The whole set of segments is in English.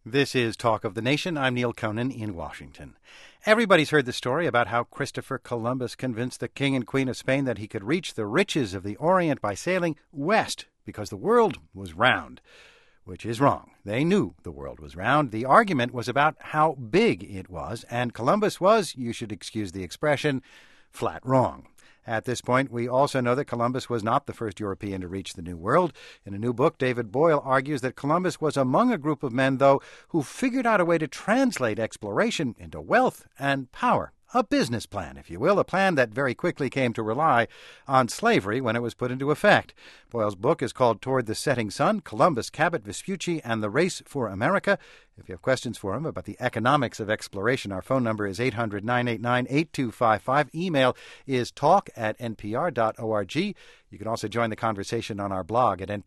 This is Talk of the Nation. I'm Neil Conan in Washington. Everybody's heard the story about how Christopher Columbus convinced the King and Queen of Spain that he could reach the riches of the Orient by sailing west because the world was round, which is wrong. They knew the world was round. The argument was about how big it was, and Columbus was, you should excuse the expression, flat wrong. At this point, we also know that Columbus was not the first European to reach the New World. In a new book, David Boyle argues that Columbus was among a group of men, though, who figured out a way to translate exploration into wealth and power. A business plan, if you will, a plan that very quickly came to rely on slavery when it was put into effect. Boyle's book is called Toward the Setting Sun, Columbus, Cabot, Vespucci, and the Race for America. If you have questions for him about the economics of exploration, our phone number is 800-989-8255. Email is talk@npr.org. You can also join the conversation on our blog at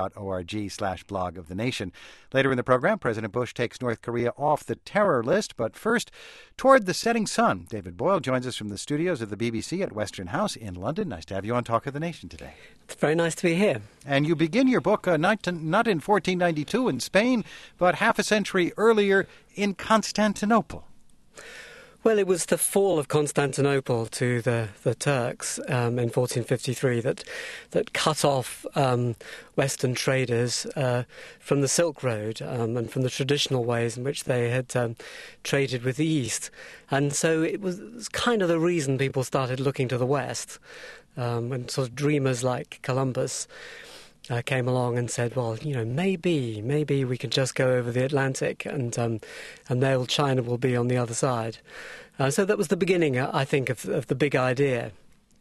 npr.org/blog of the nation. Later in the program, President Bush takes North Korea off the terror list. But first, Toward the Setting Sun. David Boyle joins us from the studios of the BBC at Western House in London. Nice to have you on Talk of the Nation today. It's very nice to be here. And you begin your book not in 1492 in Spain, but half a century earlier in Constantinople. Well, it was the fall of Constantinople to the Turks in 1453 that cut off Western traders from the Silk Road and from the traditional ways in which they had traded with the East. And so it was kind of the reason people started looking to the West, and sort of dreamers like Columbus came along and said, well, maybe we can just go over the Atlantic and there China will be on the other side. So that was the beginning, I think, of the big idea.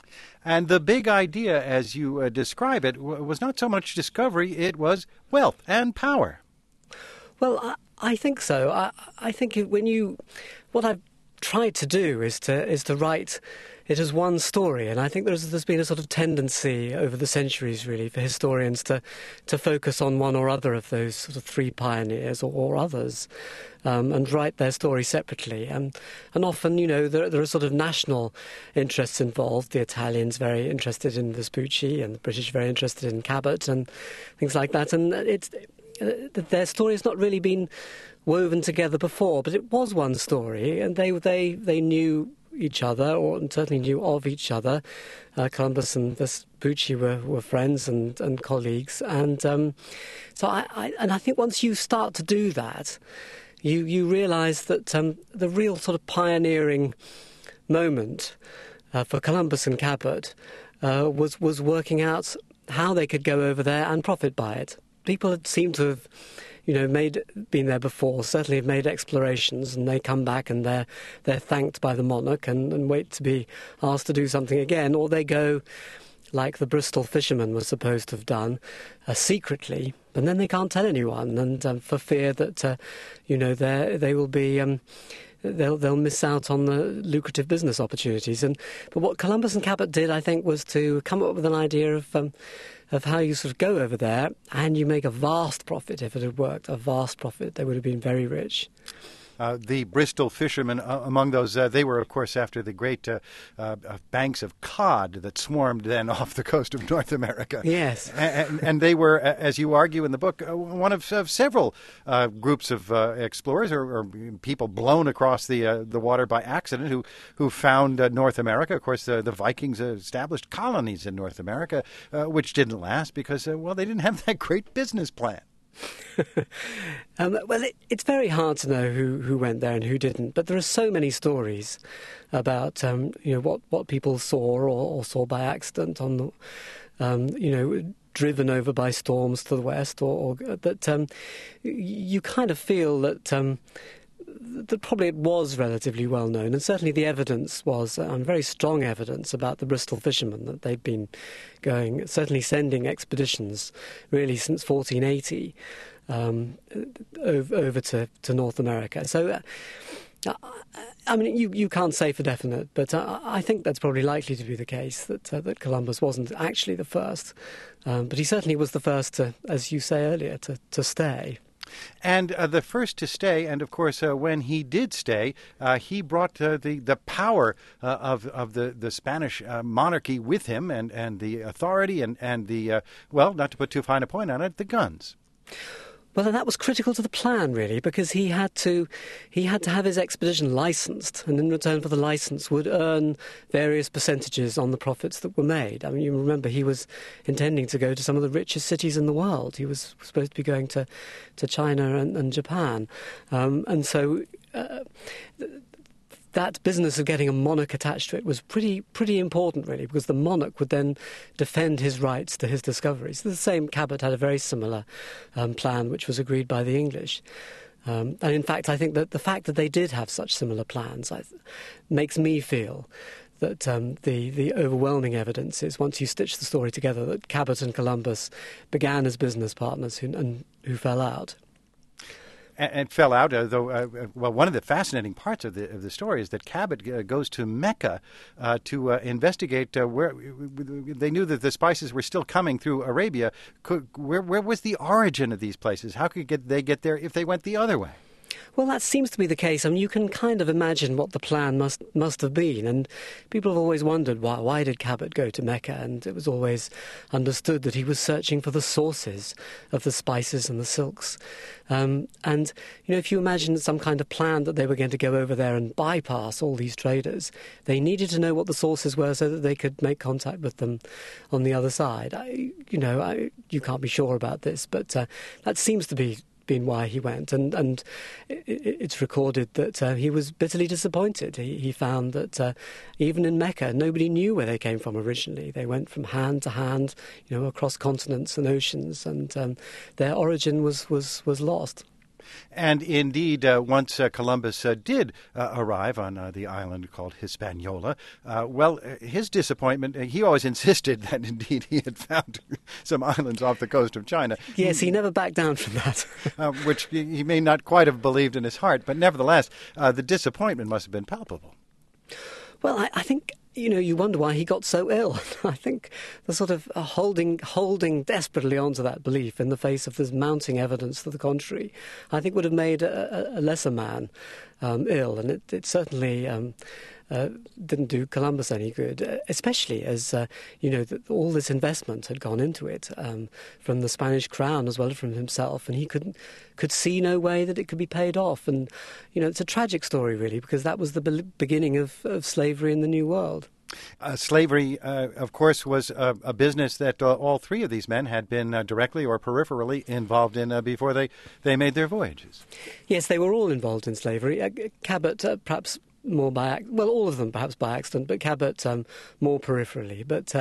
And the big idea, as you describe it, was not so much discovery, it was wealth and power. Well, I think so. I think what I've tried to do is to write it as one story, and I think there's been a sort of tendency over the centuries, really, for historians to focus on one or other of those sort of three pioneers or others, and write their story separately. And often, there are sort of national interests involved. The Italians very interested in Vespucci, and the British very interested in Cabot, and things like that. And their story has not really been woven together before, but it was one story, and they knew each other, or certainly knew of each other. Columbus and Vespucci were friends and colleagues, and so I think once you start to do that, you realise that the real sort of pioneering moment for Columbus and Cabot was working out how they could go over there and profit by it. People had seemed to have been there before, certainly have made explorations, and they come back and they're thanked by the monarch and wait to be asked to do something again, or they go like the Bristol fishermen were supposed to have done, secretly, and then they can't tell anyone, and for fear that they will be they'll miss out on the lucrative business opportunities. But what Columbus and Cabot did, I think, was to come up with an idea of how you sort of go over there and you make a vast profit. If it had worked, a vast profit, they would have been very rich. The Bristol fishermen, among those, they were, of course, after the great banks of cod that swarmed then off the coast of North America. Yes. And they were, as you argue in the book, one of several groups of explorers or people blown across the water by accident who found North America. Of course, the Vikings established colonies in North America, which didn't last because, they didn't have that great business plan. Well, it's very hard to know who went there and who didn't, but there are so many stories about what people saw or saw by accident on the driven over by storms to the west, or that you kind of feel that probably it was relatively well known, and certainly the evidence was very strong evidence about the Bristol fishermen, that they'd been certainly sending expeditions really since 1480 over to North America. So I mean, you can't say for definite, but I think that's probably likely to be the case, that Columbus wasn't actually the first, but he certainly was the first to, as you say earlier, to stay. And the first to stay, and of course, when he did stay, he brought the power of the Spanish monarchy with him, and the authority, and the, well, not to put too fine a point on it, the guns. Well, that was critical to the plan, really, because he had to have his expedition licensed, and in return for the license would earn various percentages on the profits that were made. I mean, you remember he was intending to go to some of the richest cities in the world. He was supposed to be going to China and Japan, and so. That business of getting a monarch attached to it was pretty important, really, because the monarch would then defend his rights to his discoveries. The same Cabot had a very similar plan, which was agreed by the English. And in fact, I think that the fact that they did have such similar plans makes me feel that the overwhelming evidence is, once you stitch the story together, that Cabot and Columbus began as business partners who fell out. And fell out, though. Well, one of the fascinating parts of the story is that Cabot goes to Mecca to investigate where they knew that the spices were still coming through Arabia. Where was the origin of these places? How could they get there if they went the other way? Well, that seems to be the case. I mean, you can kind of imagine what the plan must have been, and people have always wondered why did Cabot go to Mecca, and it was always understood that he was searching for the sources of the spices and the silks. And, if you imagine some kind of plan that they were going to go over there and bypass all these traders, they needed to know what the sources were so that they could make contact with them on the other side. You can't be sure about this, but that seems to be been why he went, and it's recorded that he was bitterly disappointed. He found that even in Mecca, nobody knew where they came from originally. They went from hand to hand, across continents and oceans, and their origin was lost. And indeed, once Columbus did arrive on the island called Hispaniola, his disappointment, he always insisted that indeed he had found some islands off the coast of China. Yes, he never backed down from that. Which he may not quite have believed in his heart, but nevertheless, the disappointment must have been palpable. Well, I think, you wonder why he got so ill. I think the sort of holding desperately onto that belief in the face of this mounting evidence to the contrary, I think would have made a lesser man ill, and it certainly didn't do Columbus any good, especially as, all this investment had gone into it from the Spanish crown as well as from himself, and he could see no way that it could be paid off. And, it's a tragic story, really, because that was the beginning of slavery in the New World. Slavery, of course, was a business that all three of these men had been directly or peripherally involved in before they made their voyages. Yes, they were all involved in slavery. Cabot, perhaps more by all of them perhaps by accident, but Cabot more peripherally. But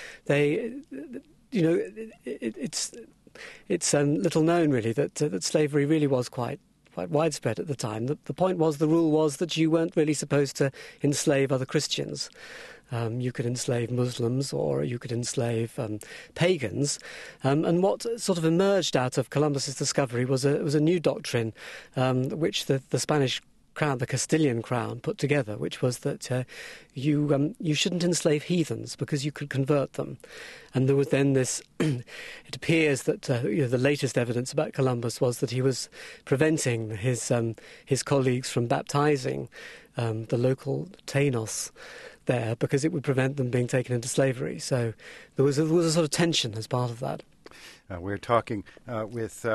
it's little known really that slavery really was quite widespread at the time. The point was, the rule was that you weren't really supposed to enslave other Christians. You could enslave Muslims or you could enslave pagans. And what sort of emerged out of Columbus's discovery was a new doctrine which the Spanish crown, the Castilian crown, put together, which was that you shouldn't enslave heathens because you could convert them. And there was then this, it appears that the latest evidence about Columbus was that he was preventing his colleagues from baptizing the local Tainos there because it would prevent them being taken into slavery. So there was a sort of tension as part of that. We're talking with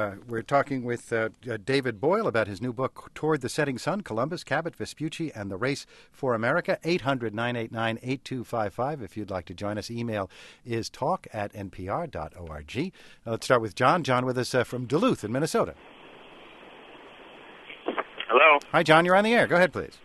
David Boyle about his new book, Toward the Setting Sun, Columbus, Cabot, Vespucci, and the Race for America. 800-989-8255 if you'd like to join us. Email is talk@npr.org. Let's start with John. John with us from Duluth in Minnesota. Hello. Hi, John. You're on the air. Go ahead, please.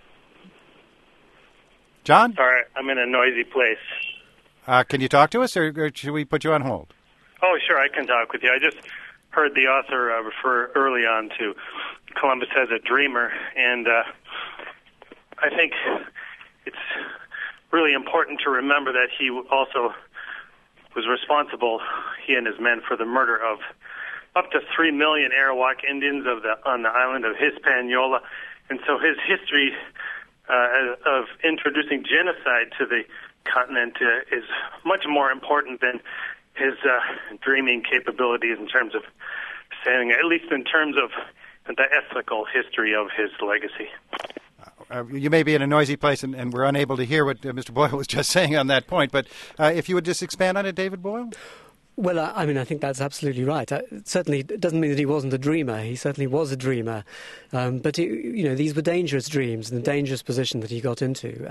John? Sorry, I'm in a noisy place. Can you talk to us, or should we put you on hold? Oh, sure, I can talk with you. I just heard the author refer early on to Columbus as a dreamer, and I think it's really important to remember that he also was responsible, he and his men, for the murder of up to 3 million Arawak Indians on the island of Hispaniola. And so his history of introducing genocide to the continent is much more important than his dreaming capabilities in terms of saying, at least in terms of the ethical history of his legacy. You may be in a noisy place, and we're unable to hear what Mr. Boyle was just saying on that point, but if you would just expand on it, David Boyle? Well, I mean, I think that's absolutely right. Certainly, it doesn't mean that he wasn't a dreamer. He certainly was a dreamer. But, these were dangerous dreams and a dangerous position that he got into.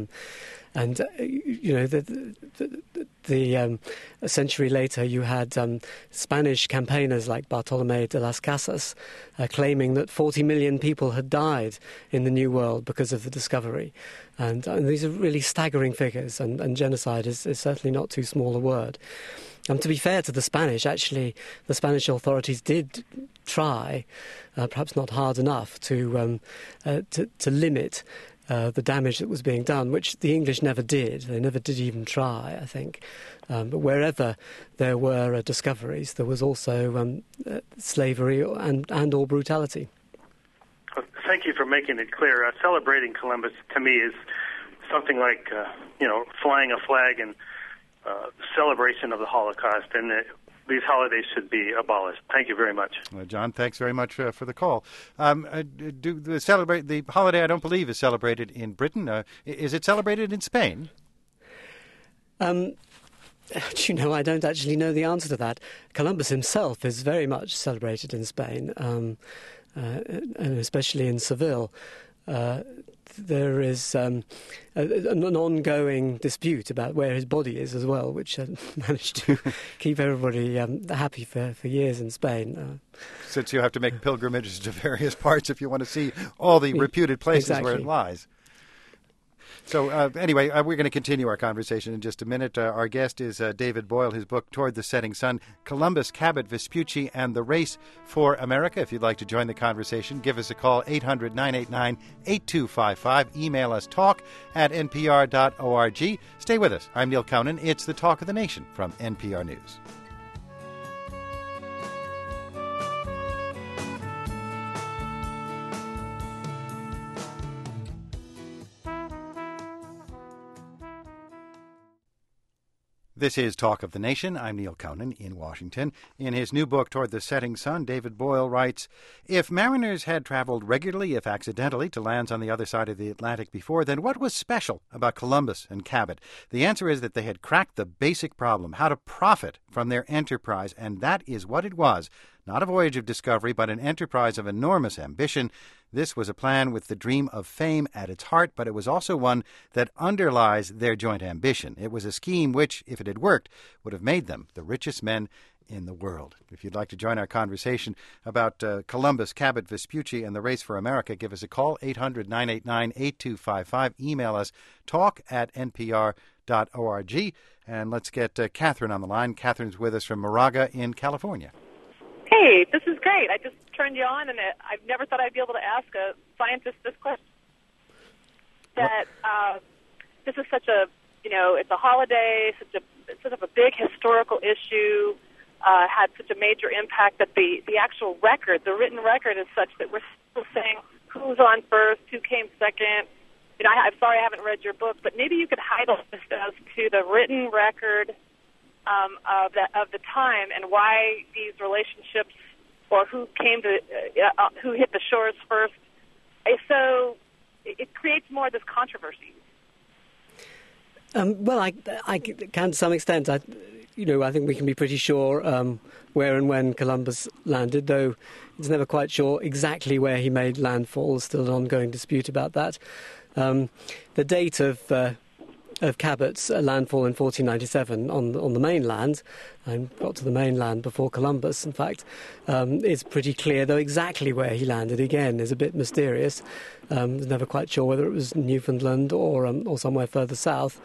A century later, you had Spanish campaigners like Bartolomé de las Casas claiming that 40 million people had died in the New World because of the discovery. And these are really staggering figures, and genocide is certainly not too small a word. To be fair to the Spanish, actually, the Spanish authorities did try, perhaps not hard enough, to limit the damage that was being done, which the English never did. They never did even try, I think. But wherever there were discoveries, there was also slavery and or brutality. Thank you for making it clear. Celebrating Columbus, to me, is something like, flying a flag and celebration of the Holocaust, and these holidays should be abolished. Thank you very much. Well, John, thanks very much for the call. The holiday, I don't believe, is celebrated in Britain. Is it celebrated in Spain? I don't actually know the answer to that. Columbus himself is very much celebrated in Spain, and especially in Seville. There is an ongoing dispute about where his body is as well, which managed to keep everybody happy for years in Spain. Since you have to make pilgrimages to various parts if you want to see all the reputed places exactly. where it lies. So anyway, we're going to continue our conversation in just a minute. Our guest is David Boyle. His book, Toward the Setting Sun, Columbus, Cabot, Vespucci, and the Race for America. If you'd like to join the conversation, give us a call, 800-989-8255. Email us, talk@npr.org. Stay with us. I'm Neil Conan. It's the Talk of the Nation from NPR News. This is Talk of the Nation. I'm Neil Conan in Washington. In his new book, Toward the Setting Sun, David Boyle writes, if mariners had traveled regularly, if accidentally, to lands on the other side of the Atlantic before, then what was special about Columbus and Cabot? The answer is that they had cracked the basic problem, how to profit from their enterprise, and that is what it was. Not a voyage of discovery, but an enterprise of enormous ambition. This was a plan with the dream of fame at its heart, but it was also one that underlies their joint ambition. It was a scheme which, if it had worked, would have made them the richest men in the world. If you'd like to join our conversation about Columbus, Cabot, Vespucci, and the Race for America, give us a call, 800-989-8255. Email us, talk@npr.org. And let's get Catherine on the line. Catherine's with us from Moraga in California. Hey, this is great. I just turned you on, and I've never thought I'd be able to ask a scientist this question. This is such a, it's a holiday, it's sort of a big historical issue, had such a major impact that the actual record, the written record is such that we're still saying who's on first, who came second. I'm sorry I haven't read your book, but maybe you could highlight this as to the written record of the time and why these relationships, or who came to who hit the shores first. So it creates more of this controversy. Well, I can to some extent. I think we can be pretty sure where and when Columbus landed, though it's never quite sure exactly where he made landfall. There's still an ongoing dispute about that. The date of Cabot's landfall in 1497 on the mainland, and got to the mainland before Columbus, in fact, is pretty clear, though exactly where he landed, again, is a bit mysterious. Never quite sure whether it was Newfoundland or somewhere further south.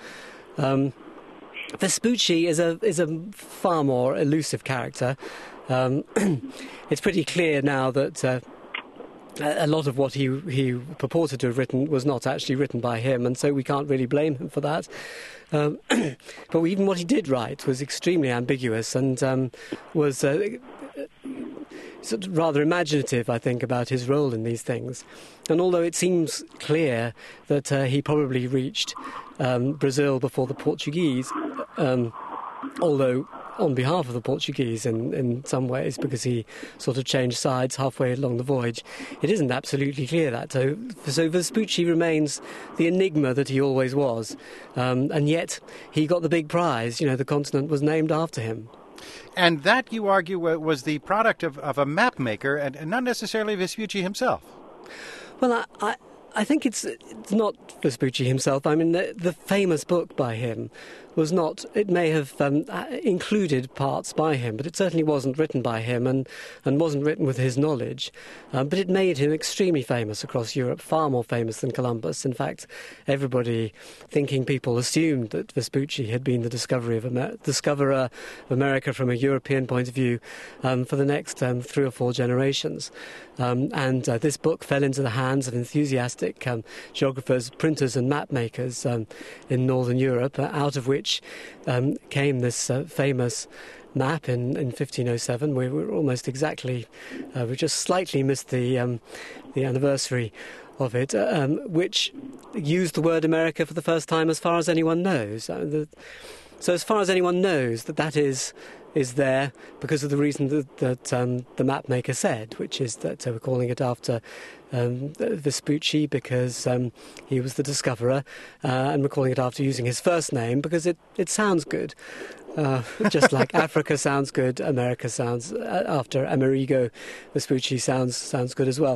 Vespucci is a far more elusive character. It's pretty clear now that a lot of what he purported to have written was not actually written by him, and so we can't really blame him for that. But even what he did write was extremely ambiguous and was sort of rather imaginative, I think, about his role in these things. And although it seems clear that he probably reached Brazil before the Portuguese, although on behalf of the Portuguese in some ways, because he sort of changed sides halfway along the voyage, it isn't absolutely clear that. So Vespucci remains the enigma that he always was, and yet he got the big prize. The continent was named after him. And that, you argue, was the product of a map maker and not necessarily Vespucci himself. Well, I think it's not Vespucci himself. I mean, the famous book by him was not, it may have included parts by him, but it certainly wasn't written by him and wasn't written with his knowledge. But it made him extremely famous across Europe, far more famous than Columbus. In fact, everybody, thinking people, assumed that Vespucci had been the discoverer of America from a European point of view for the next 3 or 4 generations. And this book fell into the hands of enthusiastic geographers, printers and map makers in Northern Europe, out of which came this famous map in 1507. We were almost exactly, we just slightly missed the anniversary of it, which used the word America for the first time as far as anyone knows. So as far as anyone knows, that is there because of the reason that the map maker said, which is that we're calling it after Vespucci because he was the discoverer, and we're calling it after using his first name because it sounds good. Just like Africa sounds good, America sounds, after Amerigo Vespucci sounds good as well.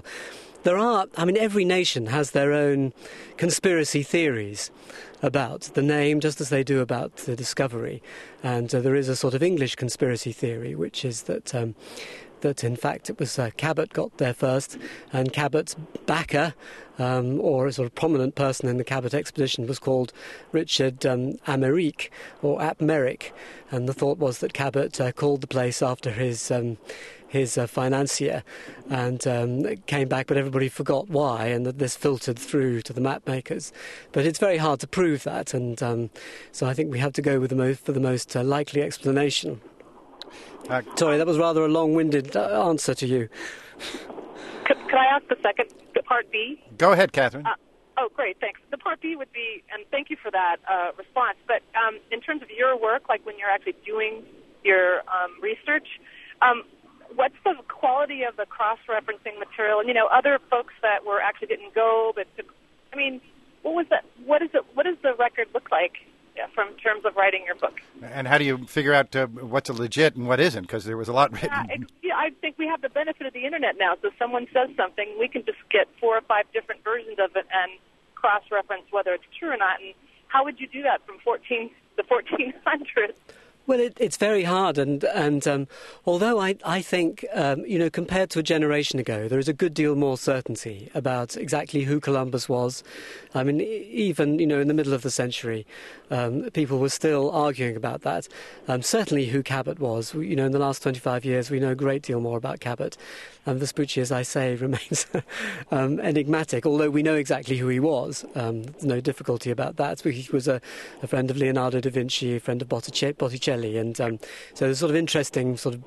Every nation has their own conspiracy theories about the name, just as they do about the discovery. And there is a sort of English conspiracy theory, which is that in fact it was Cabot got there first, and Cabot's backer, or a sort of prominent person in the Cabot expedition, was called Richard Amerique, or Apmeric, and the thought was that Cabot called the place after his financier, and came back, but everybody forgot why, and that this filtered through to the map makers. But it's very hard to prove that, and so I think we have to go with the most likely explanation. Sorry, that was rather a long-winded answer to you. Could I ask the second, the part B? Go ahead, Catherine. Oh, great, thanks. The part B would be, and thank you for that response, but in terms of your work, like when you're actually doing your research, what's the quality of the cross-referencing material? And, other folks that actually didn't go, but what was that? What does the record look like from terms of writing your book? And how do you figure out what's a legit and what isn't? Because there was a lot written. I think we have the benefit of the internet now. So someone says something, we can just get 4 or 5 different versions of it and cross-reference whether it's true or not. And how would you do that from the 1400s? Well, it's very hard, and although I think, compared to a generation ago, there is a good deal more certainty about exactly who Columbus was. I mean, even, in the middle of the century, people were still arguing about that. Certainly who Cabot was. In the last 25 years, we know a great deal more about Cabot. Vespucci, as I say, remains enigmatic, although we know exactly who he was. There's no difficulty about that. He was a friend of Leonardo da Vinci, a friend of Botticelli, and so there's sort of interesting sort of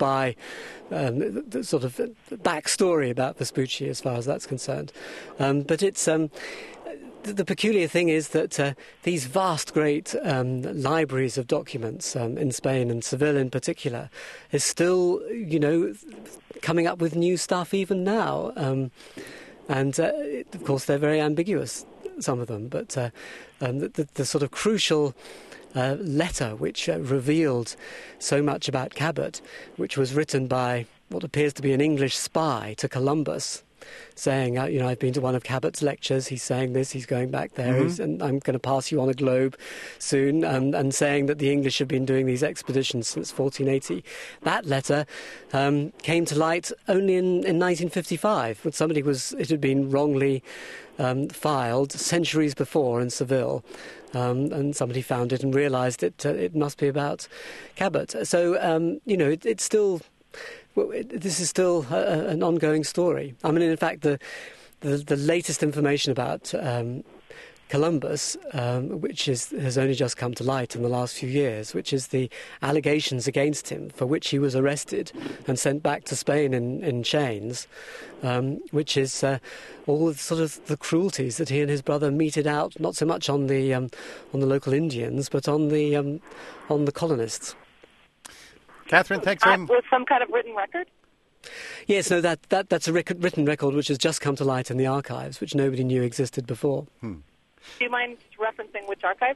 sort of backstory about Vespucci as far as that's concerned. But it's the peculiar thing is that these vast, great libraries of documents in Spain and Seville in particular is still, coming up with new stuff even now. And of course, they're very ambiguous, some of them. But the sort of crucial letter which revealed so much about Cabot, which was written by what appears to be an English spy to Columbus, saying, I've been to one of Cabot's lectures, he's saying this, he's going back there, and I'm going to pass you on a globe soon, and saying that the English have been doing these expeditions since 1480. That letter came to light only in 1955, when it had been wrongly filed centuries before in Seville, and somebody found it and realised it must be about Cabot. So, it's still... This is still an ongoing story. I mean, in fact, the latest information about Columbus, which has only just come to light in the last few years, which is the allegations against him for which he was arrested and sent back to Spain in chains, which is all sort of the cruelties that he and his brother meted out, not so much on the local Indians, but on the colonists. Catherine, thanks very much. With some kind of written record? Yes, no, that's a written record which has just come to light in the archives, which nobody knew existed before. Do you mind referencing which archives?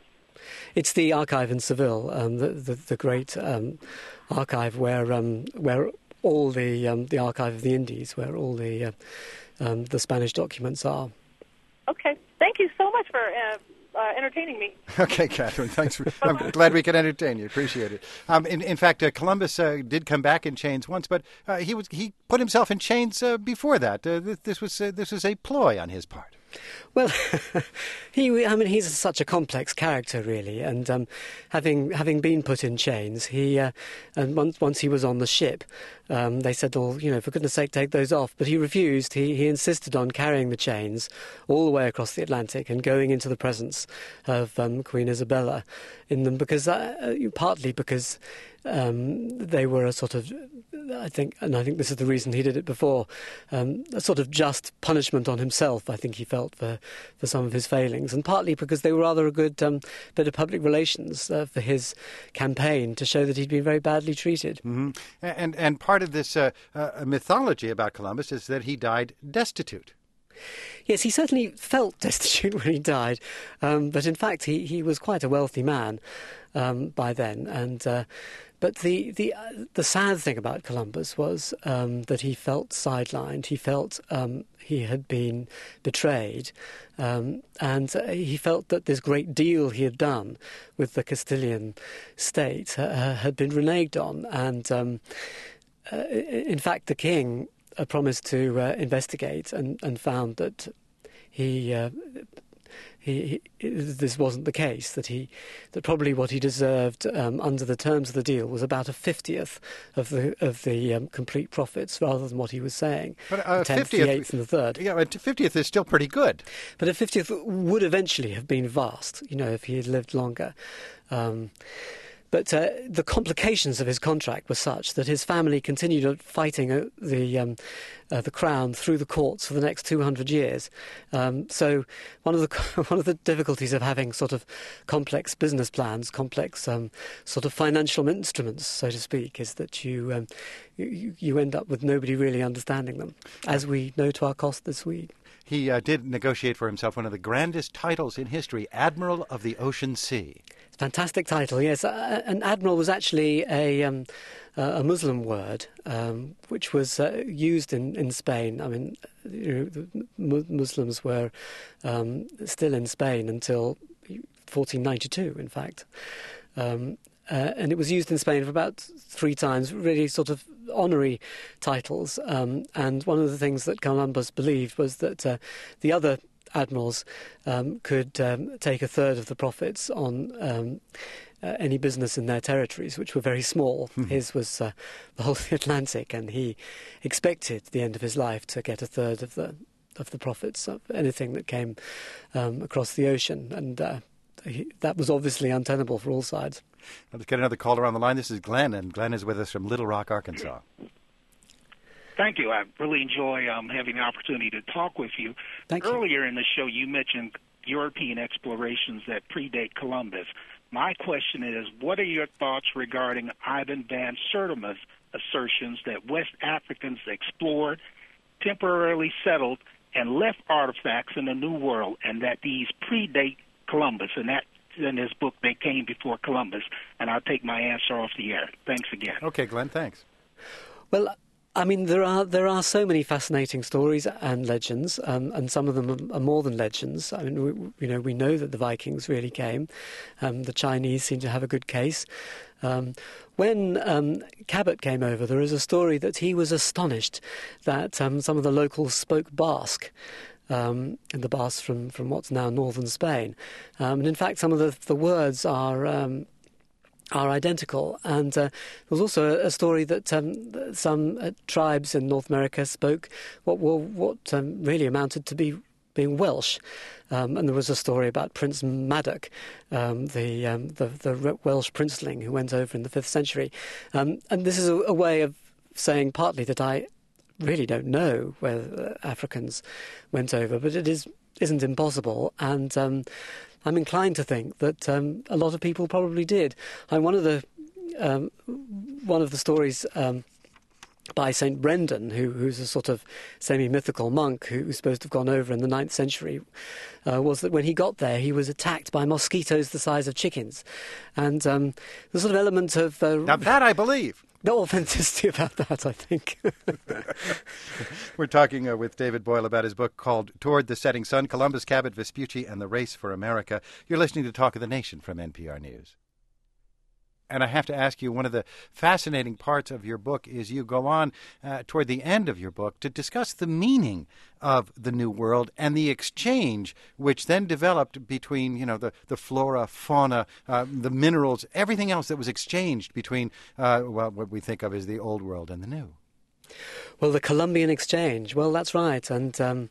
It's the archive in Seville, the great archive where all the archive of the Indies, where all the Spanish documents are. Okay. Thank you so much for entertaining me. Okay, Catherine, thanks. I'm glad we could entertain you. Appreciate it. In fact, Columbus did come back in chains once, but he put himself in chains before that. This was a ploy on his part. Well, he's such a complex character, really, and having been put in chains, and once he was on the ship, they said, "Oh, for goodness' sake, take those off." But he refused. He insisted on carrying the chains all the way across the Atlantic and going into the presence of Queen Isabella in them, because partly because they were a sort of, I think this is the reason he did it before, a sort of just punishment on himself, I think he felt, for some of his failings, and partly because they were rather a good bit of public relations for his campaign to show that he'd been very badly treated. Mm-hmm. And part of this mythology about Columbus is that he died destitute. Yes, he certainly felt destitute when he died, but in fact he was quite a wealthy man by then, and but the sad thing about Columbus was that he felt sidelined. He felt he had been betrayed, and he felt that this great deal he had done with the Castilian state had been reneged on, and in fact the king promised to investigate and found that this wasn't the case, that probably what he deserved under the terms of the deal was about 1/50th of the complete profits, rather than what he was saying. But the 10th, 50th, the 8th and the 3rd. Yeah, 50th is still pretty good. But 1/50th would eventually have been vast, if he had lived longer. But the complications of his contract were such that his family continued fighting the crown through the courts for the next 200 years. So one of the difficulties of having sort of complex business plans, complex sort of financial instruments, so to speak, is that you end up with nobody really understanding them, as we know to our cost this week. He did negotiate for himself one of the grandest titles in history, Admiral of the Ocean Sea. Fantastic title, yes. An admiral was actually a Muslim word, which was used in Spain. I mean, the Muslims were still in Spain until 1492, in fact. And it was used in Spain for about 3 times, really sort of honorary titles. And one of the things that Columbus believed was that the other admirals could take 1/3 of the profits on any business in their territories, which were very small. His was the whole of the Atlantic, and he expected at the end of his life to get 1/3 of the profits of anything that came across the ocean, and that was obviously untenable for all sides. Let's get another caller on the line. This is Glenn, and Glenn is with us from Little Rock, Arkansas. Thank you. I really enjoy having the opportunity to talk with you. Thank you. Earlier in the show, you mentioned European explorations that predate Columbus. My question is, what are your thoughts regarding Ivan van Sertima's assertions that West Africans explored, temporarily settled, and left artifacts in the New World, and that these predate Columbus, and that in his book, They Came Before Columbus? And I'll take my answer off the air. Thanks again. Okay, Glenn, thanks. Well, I mean, there are so many fascinating stories and legends, and some of them are more than legends. I mean, we know that the Vikings really came. The Chinese seem to have a good case. When Cabot came over, there is a story that he was astonished that some of the locals spoke Basque. In the Basque from what's now northern Spain, and in fact, some of the words are identical. And there was also a story that some tribes in North America spoke what really amounted to being Welsh. And there was a story about Prince Madoc, the Welsh princeling who went over in the 5th century. And this is a way of saying partly that I really don't know where Africans went over, but it isn't impossible, and I'm inclined to think that a lot of people probably did. And one of the stories by St. Brendan, who's a sort of semi-mythical monk who's supposed to have gone over in the 9th century, was that when he got there, he was attacked by mosquitoes the size of chickens. And the sort of element of... now that I believe. No authenticity about that, I think. We're talking with David Boyle about his book called Toward the Setting Sun, Columbus, Cabot, Vespucci, and the Race for America. You're listening to Talk of the Nation from NPR News. And I have to ask you, one of the fascinating parts of your book is you go on toward the end of your book to discuss the meaning of the New World and the exchange which then developed between, the flora, fauna, the minerals, everything else that was exchanged between, what we think of as the Old World and the New. Well, the Columbian Exchange, well, that's right. And on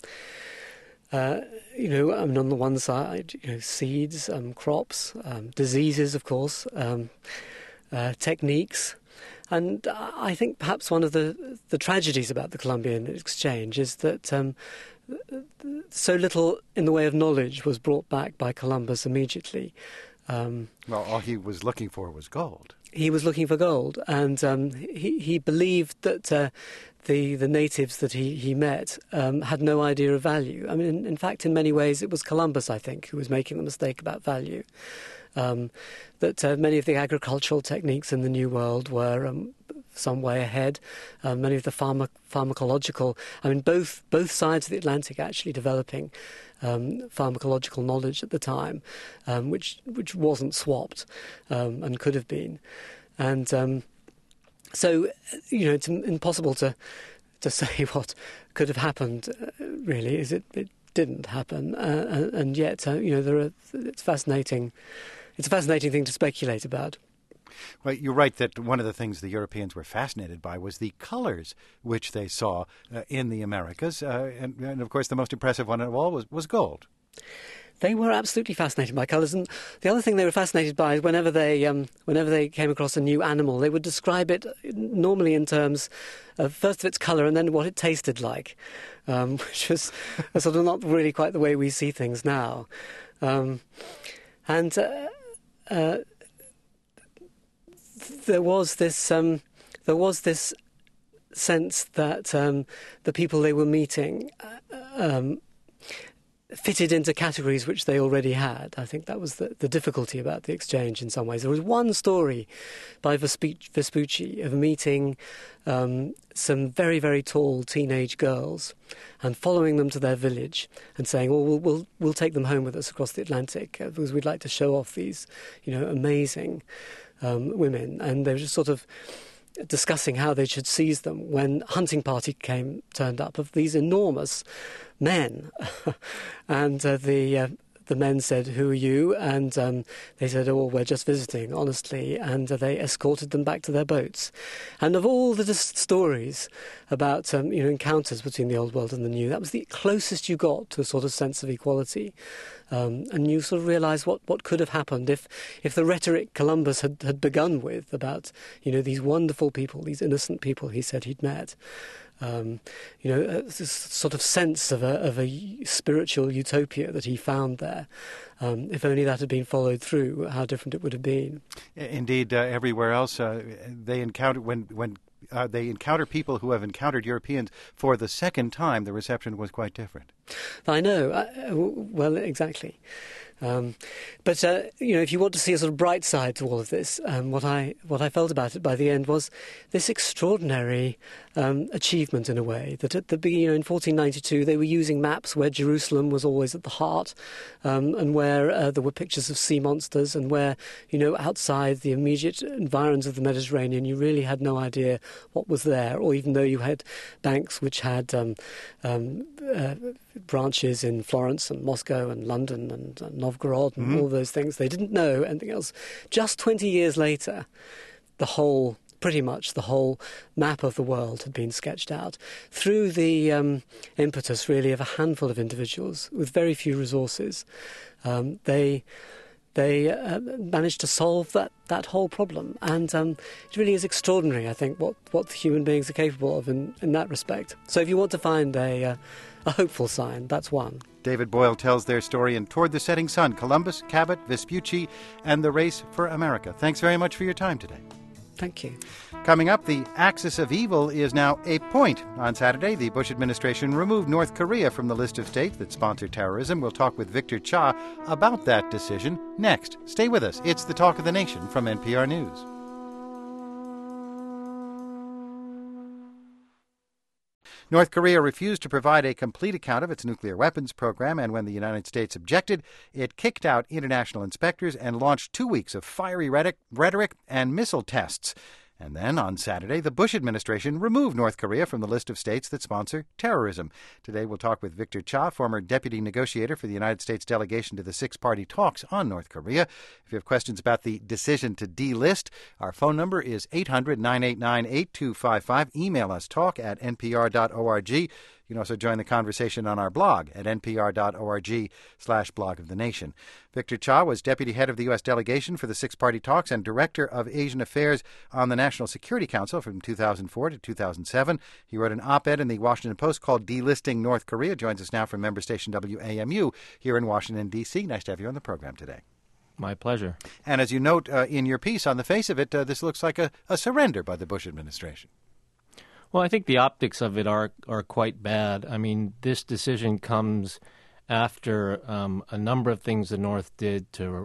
the one side, seeds, crops, diseases, of course, techniques. And I think perhaps one of the tragedies about the Columbian Exchange is that so little in the way of knowledge was brought back by Columbus immediately. All he was looking for was gold. He was looking for gold, and he believed that the natives that he met had no idea of value. I mean, in fact, in many ways, it was Columbus, I think, who was making the mistake about value. That many of the agricultural techniques in the New World were some way ahead. Many of the pharmacological, both sides of the Atlantic actually developing pharmacological knowledge at the time, which wasn't swapped and could have been. And so, it's impossible to say what could have happened, really, is it didn't happen. And yet, it's fascinating. It's a fascinating thing to speculate about. Well, you're right that one of the things the Europeans were fascinated by was the colors which they saw in the Americas. And, of course, the most impressive one of all was gold. They were absolutely fascinated by colours. And the other thing they were fascinated by is whenever they came across a new animal, they would describe it normally in terms of first of its colour and then what it tasted like, which was sort of not really quite the way we see things now. There was this sense that the people they were meeting fitted into categories which they already had. I think that was the difficulty about the exchange in some ways. There was one story by Vespucci of meeting some very, very tall teenage girls and following them to their village and saying, well, we'll take them home with us across the Atlantic because we'd like to show off these, amazing women. And they were just sort of discussing how they should seize them when a hunting party turned up of these enormous men. And the men said, "Who are you?" And they said, "Oh, we're just visiting, honestly." And they escorted them back to their boats. And of all the stories about encounters between the Old World and the New, that was the closest you got to a sort of sense of equality. And you sort of realise what could have happened if the rhetoric Columbus had begun with about these wonderful people, these innocent people he said he'd met. This sort of sense of a spiritual utopia that he found there. If only that had been followed through, how different it would have been. Indeed, everywhere else they encounter when they encounter people who have encountered Europeans for the second time, the reception was quite different. I know. Well, exactly. But if you want to see a sort of bright side to all of this, what I felt about it by the end was this extraordinary achievement in a way that at the beginning, in 1492, they were using maps where Jerusalem was always at the heart, and where there were pictures of sea monsters, and where outside the immediate environs of the Mediterranean, you really had no idea what was there, or even though you had banks which had branches in Florence and Moscow and London and Novgorod and all those things. They didn't know anything else. Just 20 years later, pretty much the whole map of the world had been sketched out through the impetus, really, of a handful of individuals with very few resources. They managed to solve that whole problem. And it really is extraordinary, I think, what human beings are capable of in that respect. So if you want to find a hopeful sign, that's one. David Boyle tells their story in Toward the Setting Sun, Columbus, Cabot, Vespucci, and the Race for America. Thanks very much for your time today. Thank you. Coming up, the axis of evil is now a point. On Saturday, the Bush administration removed North Korea from the list of states that sponsor terrorism. We'll talk with Victor Cha about that decision next. Stay with us. It's the Talk of the Nation from NPR News. North Korea refused to provide a complete account of its nuclear weapons program, and when the United States objected, it kicked out international inspectors and launched 2 weeks of fiery rhetoric and missile tests. And then, on Saturday, the Bush administration removed North Korea from the list of states that sponsor terrorism. Today, we'll talk with Victor Cha, former deputy negotiator for the United States delegation to the six-party talks on North Korea. If you have questions about the decision to delist, our phone number is 800-989-8255. Email us, talk@npr.org. You can also join the conversation on our blog at npr.org/blog of the nation. Victor Cha was deputy head of the U.S. delegation for the six-party talks and director of Asian affairs on the National Security Council from 2004 to 2007. He wrote an op-ed in the Washington Post called Delisting North Korea. Joins us now from member station WAMU here in Washington, D.C. Nice to have you on the program today. My pleasure. And as you note in your piece, on the face of it, this looks like a surrender by the Bush administration. Well, I think the optics of it are quite bad. I mean, this decision comes after a number of things the North did to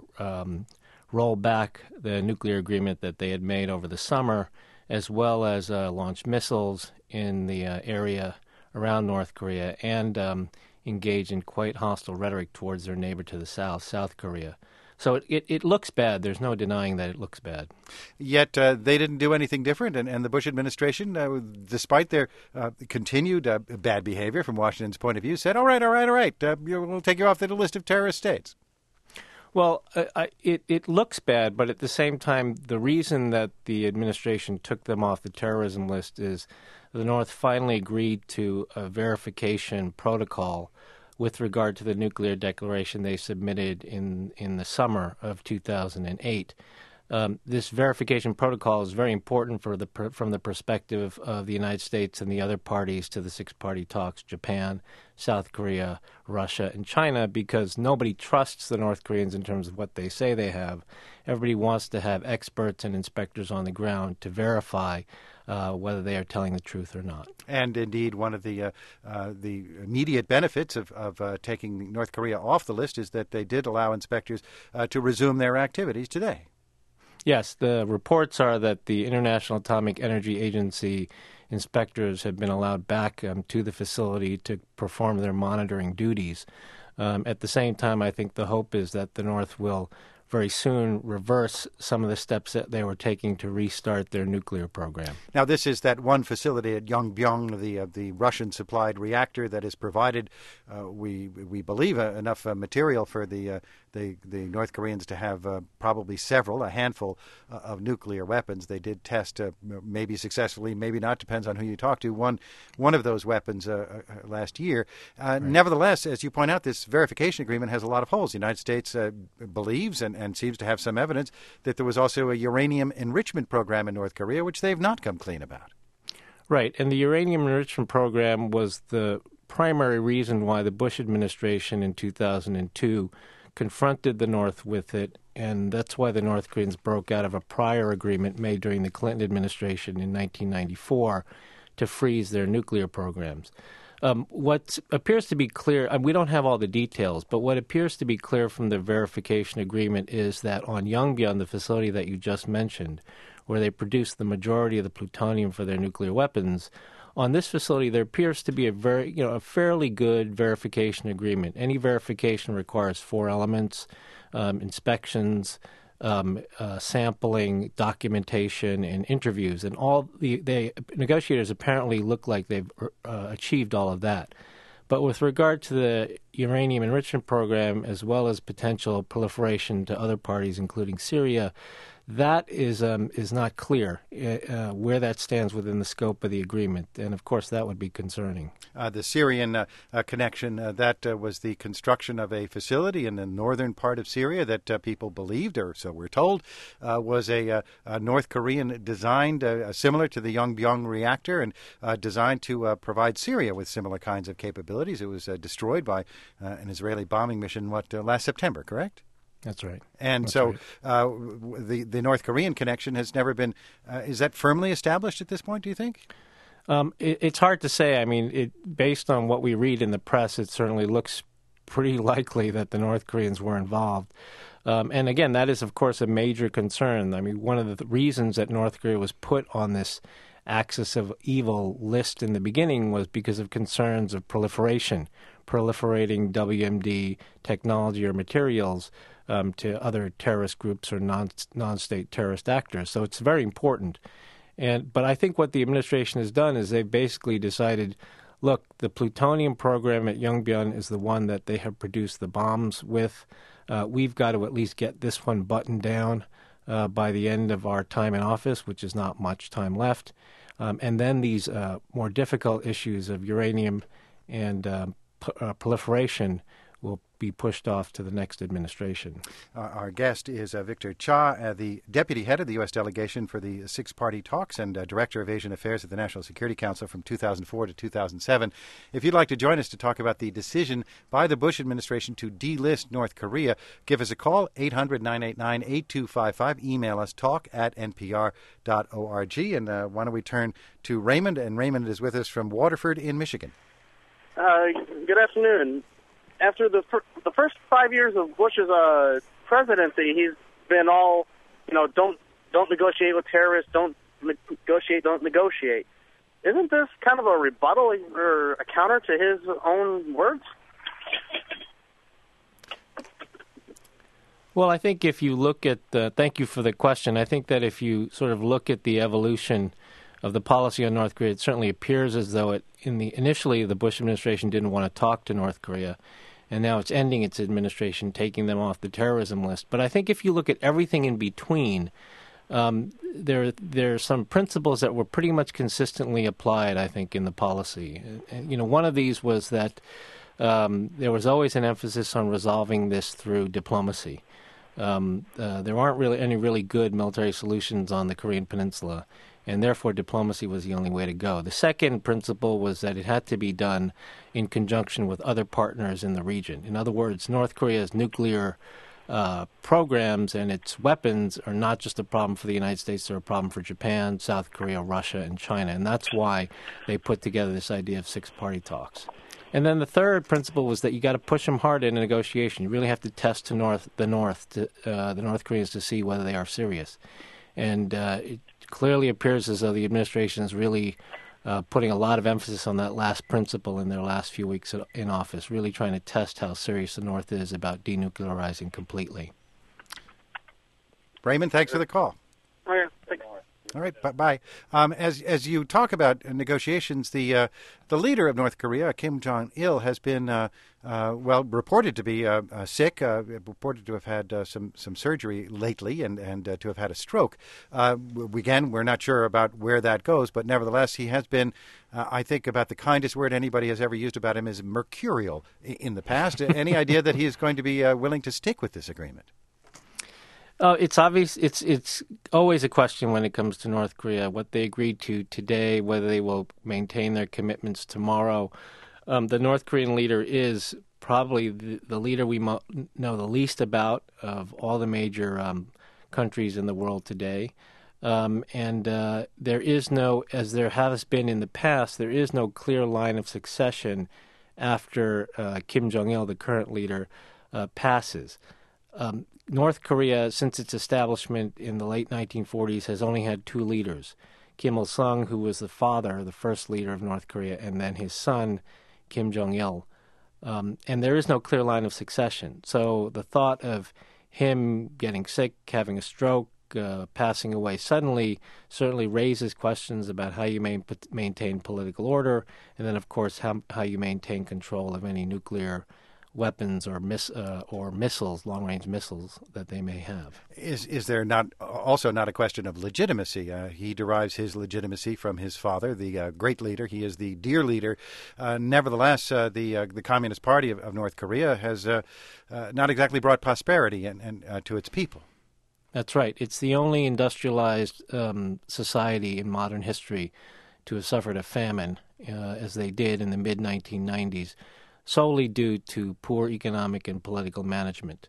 roll back the nuclear agreement that they had made over the summer, as well as launch missiles in the area around North Korea and engage in quite hostile rhetoric towards their neighbor to the south, South Korea. So it looks bad. There's no denying that it looks bad. Yet they didn't do anything different. And the Bush administration, despite their continued bad behavior from Washington's point of view, said, all right, we'll take you off the list of terrorist states. Well, it looks bad, but at the same time, the reason that the administration took them off the terrorism list is the North finally agreed to a verification protocol with regard to the nuclear declaration they submitted in the summer of 2008. This verification protocol is very important from the perspective of the United States and the other parties to the six-party talks, Japan, South Korea, Russia, and China, because nobody trusts the North Koreans in terms of what they say they have. Everybody wants to have experts and inspectors on the ground to verify whether they are telling the truth or not. And indeed, one of the immediate benefits of taking North Korea off the list is that they did allow inspectors to resume their activities today. Yes, the reports are that the International Atomic Energy Agency inspectors have been allowed back to the facility to perform their monitoring duties. At the same time, I think the hope is that the North will very soon reverse some of the steps that they were taking to restart their nuclear program. Now, this is that one facility at Yongbyon, the Russian-supplied reactor that has provided, we believe, enough material for the North Koreans to have probably a handful of nuclear weapons. They did test, maybe successfully, maybe not, depends on who you talk to, one of those weapons last year. Right. Nevertheless, as you point out, this verification agreement has a lot of holes. The United States believes and seems to have some evidence that there was also a uranium enrichment program in North Korea, which they've not come clean about. Right, and the uranium enrichment program was the primary reason why the Bush administration in 2002 confronted the North with it, and that's why the North Koreans broke out of a prior agreement made during the Clinton administration in 1994 to freeze their nuclear programs. What appears to be clear, we don't have all the details, but what appears to be clear from the verification agreement is that on Yongbyon, the facility that you just mentioned, where they produce the majority of the plutonium for their nuclear weapons, on this facility there appears to be a fairly good verification agreement. Any verification requires 4 elements: inspections, sampling, documentation, and interviews. And all the negotiators apparently look like they've achieved all of that. But with regard to the uranium enrichment program, as well as potential proliferation to other parties, including Syria, that is not clear where that stands within the scope of the agreement. And, of course, that would be concerning. The Syrian connection, that was the construction of a facility in the northern part of Syria that people believed, or so we're told, was a North Korean designed, similar to the Yongbyon reactor, and designed to provide Syria with similar kinds of capabilities. It was destroyed by an Israeli bombing mission, last September, correct? That's right. And That's so right. The North Korean connection has never been, is that firmly established at this point, do you think? It's hard to say. I mean, based on what we read in the press, it certainly looks pretty likely that the North Koreans were involved. And again, that is, of course, a major concern. I mean, one of the reasons that North Korea was put on this axis of evil list in the beginning was because of concerns of proliferating WMD technology or materials to other terrorist groups or non-state terrorist actors. So it's very important. But I think what the administration has done is they've basically decided, look, the plutonium program at Yongbyon is the one that they have produced the bombs with. We've got to at least get this one buttoned down by the end of our time in office, which is not much time left. And then these more difficult issues of uranium and proliferation will be pushed off to the next administration. Our guest is Victor Cha, the deputy head of the U.S. delegation for the six-party talks and director of Asian Affairs at the National Security Council from 2004 to 2007. If you'd like to join us to talk about the decision by the Bush administration to delist North Korea, give us a call, 800-989-8255. Email us, talk@npr.org. And why don't we turn to Raymond? And Raymond is with us from Waterford in Michigan. Good afternoon. After the first 5 years of Bush's presidency, he's been all, don't negotiate with terrorists, don't negotiate. Isn't this kind of a rebuttal or a counter to his own words? Well, I think if you look at thank you for the question. I think that if you sort of look at the evolution of the policy on North Korea, it certainly appears as though initially the Bush administration didn't want to talk to North Korea, and now it's ending its administration, taking them off the terrorism list. But I think if you look at everything in between, there are some principles that were pretty much consistently applied, I think, in the policy. And one of these was that there was always an emphasis on resolving this through diplomacy. There aren't really any really good military solutions on the Korean Peninsula, and therefore diplomacy was the only way to go. The second principle was that it had to be done in conjunction with other partners in the region. In other words, North Korea's nuclear programs and its weapons are not just a problem for the United States, they're a problem for Japan, South Korea, Russia, and China. And that's why they put together this idea of six-party talks. And then the third principle was that you got to push them hard in a negotiation. You really have to test the North Koreans to see whether they are serious. And it clearly appears as though the administration is really putting a lot of emphasis on that last principle in their last few weeks in office, really trying to test how serious the North is about denuclearizing completely. Raymond, thanks for the call. Oh, yeah. Thanks. All right, bye. As you talk about negotiations, the leader of North Korea, Kim Jong-il, has been reported to be sick, reported to have had some surgery lately, and to have had a stroke. Again, we're not sure about where that goes, but nevertheless, he has been, I think, about the kindest word anybody has ever used about him is mercurial in the past. Any idea that he is going to be willing to stick with this agreement? It's obvious. It's always a question when it comes to North Korea, what they agreed to today, whether they will maintain their commitments tomorrow. The North Korean leader is probably the leader we know the least about of all the major countries in the world today. And there is no, as there has been in the past, there is no clear line of succession after Kim Jong-il, the current leader, passes. North Korea, since its establishment in the late 1940s, has only had two leaders, Kim Il-sung, who was the first leader of North Korea, and then his son, Kim Jong-il. And there is no clear line of succession. So the thought of him getting sick, having a stroke, passing away suddenly certainly raises questions about how you maintain political order, and then, of course, how you maintain control of any nuclear weapons or missiles, long-range missiles that they may have. Is there not a question of legitimacy? He derives his legitimacy from his father, the great leader. He is the dear leader. Nevertheless, the Communist Party of North Korea has not exactly brought prosperity and to its people. That's right. It's the only industrialized society in modern history to have suffered a famine, as they did in the mid-1990s. Solely due to poor economic and political management.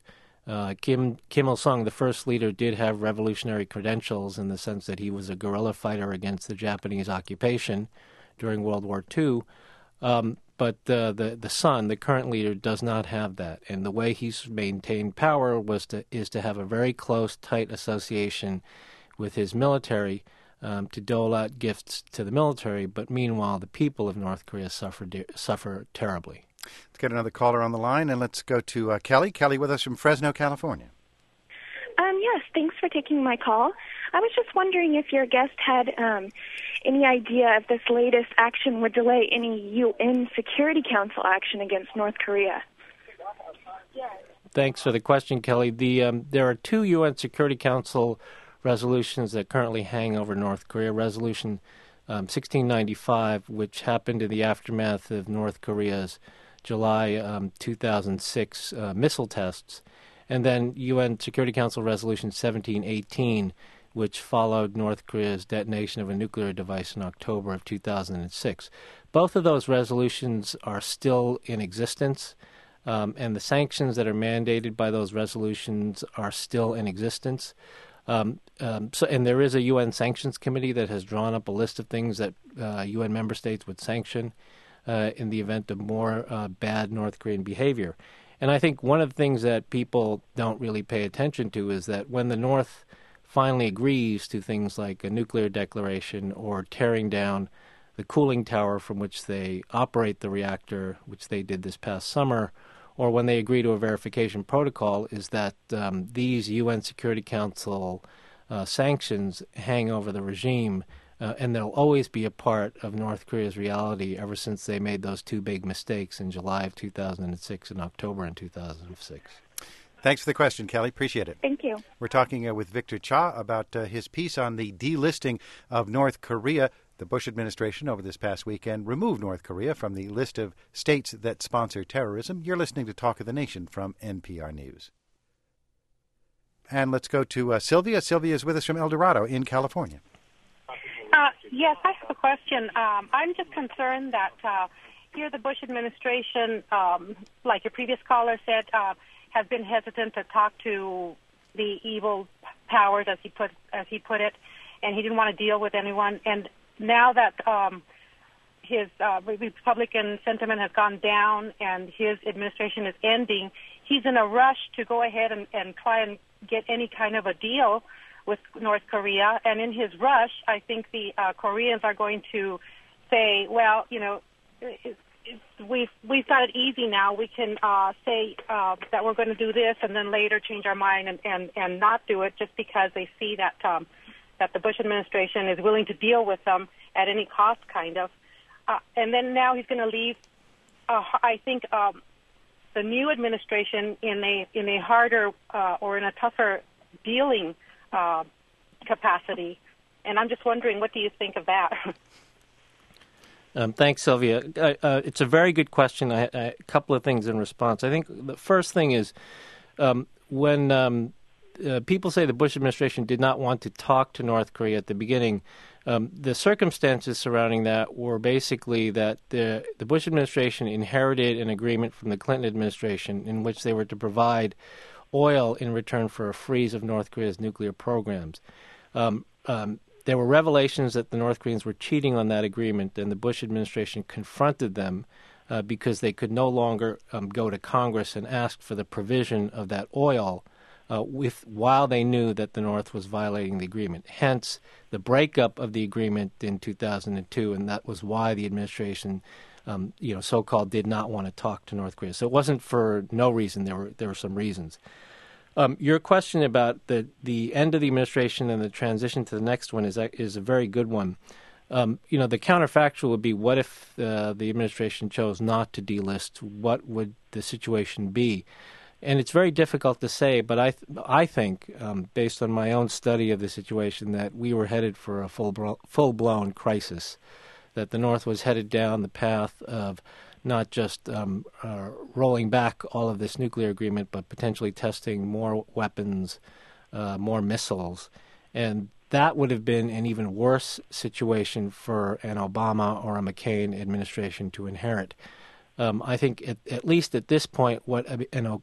Kim Il-sung, the first leader, did have revolutionary credentials in the sense that he was a guerrilla fighter against the Japanese occupation during World War II. But the son, the current leader, does not have that. And the way he's maintained power is to have a very close, tight association with his military, to dole out gifts to the military. But meanwhile, the people of North Korea suffer terribly. Let's get another caller on the line, and let's go to Kelly. Kelly with us from Fresno, California. Yes, thanks for taking my call. I was just wondering if your guest had any idea if this latest action would delay any UN Security Council action against North Korea. Thanks for the question, Kelly. There are two UN Security Council resolutions that currently hang over North Korea. Resolution 1695, which happened in the aftermath of North Korea's July 2006 missile tests, and then UN Security Council Resolution 1718, which followed North Korea's detonation of a nuclear device in October of 2006. Both of those resolutions are still in existence, and the sanctions that are mandated by those resolutions are still in existence. And there is a UN Sanctions Committee that has drawn up a list of things that UN member states would sanction in the event of more bad North Korean behavior. And I think one of the things that people don't really pay attention to is that when the North finally agrees to things like a nuclear declaration or tearing down the cooling tower from which they operate the reactor, which they did this past summer, or when they agree to a verification protocol, is that these UN Security Council sanctions hang over the regime, and they'll always be a part of North Korea's reality ever since they made those two big mistakes in July of 2006 and October in 2006. Thanks for the question, Kelly. Appreciate it. Thank you. We're talking with Victor Cha about his piece on the delisting of North Korea. The Bush administration over this past weekend removed North Korea from the list of states that sponsor terrorism. You're listening to Talk of the Nation from NPR News. And let's go to Sylvia. Sylvia is with us from El Dorado in California. Yes, I have a question. I'm just concerned that here the Bush administration, like your previous caller said, has been hesitant to talk to the evil powers, as he put it, and he didn't want to deal with anyone. And now that his Republican sentiment has gone down and his administration is ending, he's in a rush to go ahead and try and get any kind of a deal with North Korea. And in his rush, I think the Koreans are going to say, well, you know, we've got it easy now. We can say that we're going to do this and then later change our mind and not do it just because they see that that the Bush administration is willing to deal with them at any cost, kind of. And then now he's going to leave, I think, the new administration in a harder or in a tougher dealing capacity. And I'm just wondering, what do you think of that? Thanks, Sylvia. It's a very good question. A couple of things in response. I think the first thing is when people say the Bush administration did not want to talk to North Korea at the beginning, the circumstances surrounding that were basically that the Bush administration inherited an agreement from the Clinton administration in which they were to provide oil in return for a freeze of North Korea's nuclear programs. There were revelations that the North Koreans were cheating on that agreement, and the Bush administration confronted them because they could no longer go to Congress and ask for the provision of that oil while they knew that the North was violating the agreement. Hence, the breakup of the agreement in 2002, and that was why the administration, so-called did not want to talk to North Korea. So it wasn't for no reason. There were some reasons. Your question about the end of the administration and the transition to the next one is a very good one. The counterfactual would be, what if the administration chose not to delist? What would the situation be? And it's very difficult to say, but I think, based on my own study of the situation, that we were headed for a full-blown crisis, that the North was headed down the path of not just rolling back all of this nuclear agreement, but potentially testing more weapons, more missiles. And that would have been an even worse situation for an Obama or a McCain administration to inherit. I think at least at this point, what an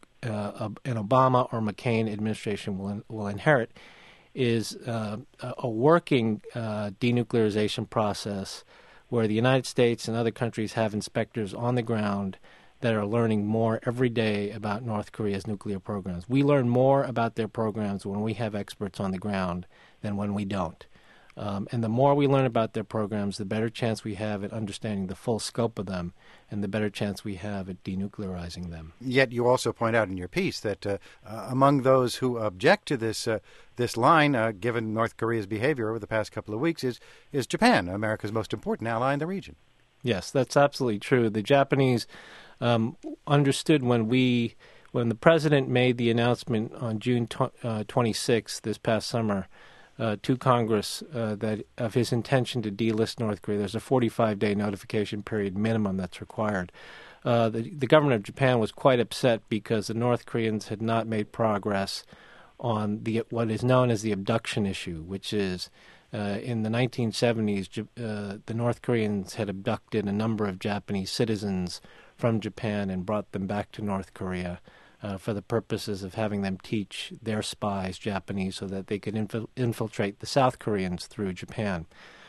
Obama or McCain administration will inherit is a working denuclearization process where the United States and other countries have inspectors on the ground that are learning more every day about North Korea's nuclear programs. We learn more about their programs when we have experts on the ground than when we don't. And the more we learn about their programs, the better chance we have at understanding the full scope of them, and the better chance we have at denuclearizing them. Yet you also point out in your piece that among those who object to this line, given North Korea's behavior over the past couple of weeks, is Japan, America's most important ally in the region. Yes, that's absolutely true. The Japanese understood when the president made the announcement on June 26th this past summer to Congress that of his intention to delist North Korea. There's a 45-day notification period minimum that's required. The government of Japan was quite upset because the North Koreans had not made progress on what is known as the abduction issue, which is in the 1970s, the North Koreans had abducted a number of Japanese citizens from Japan and brought them back to North Korea for the purposes of having them teach their spies Japanese so that they could infiltrate the South Koreans through Japan.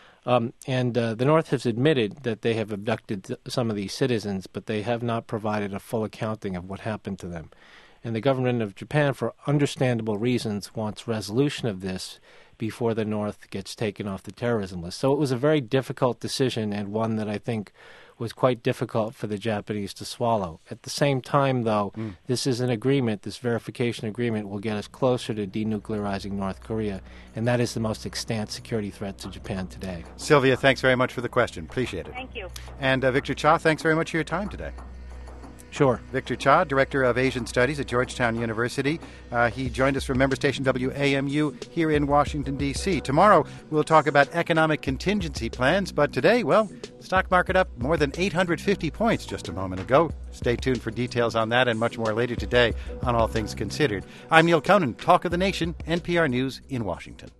And the North has admitted that they have abducted some of these citizens, but they have not provided a full accounting of what happened to them. And the government of Japan, for understandable reasons, wants resolution of this before the North gets taken off the terrorism list. So it was a very difficult decision, and one that I think was quite difficult for the Japanese to swallow. At the same time, though, this is an agreement, this verification agreement will get us closer to denuclearizing North Korea, and that is the most extant security threat to Japan today. Sylvia, thanks very much for the question. Appreciate it. Thank you. And Victor Cha, thanks very much for your time today. Sure. Victor Cha, Director of Asian Studies at Georgetown University. He joined us from member station WAMU here in Washington, D.C. Tomorrow, we'll talk about economic contingency plans, but today, well, stock market up more than 850 points just a moment ago. Stay tuned for details on that and much more later today on All Things Considered. I'm Neil Conan, Talk of the Nation, NPR News in Washington.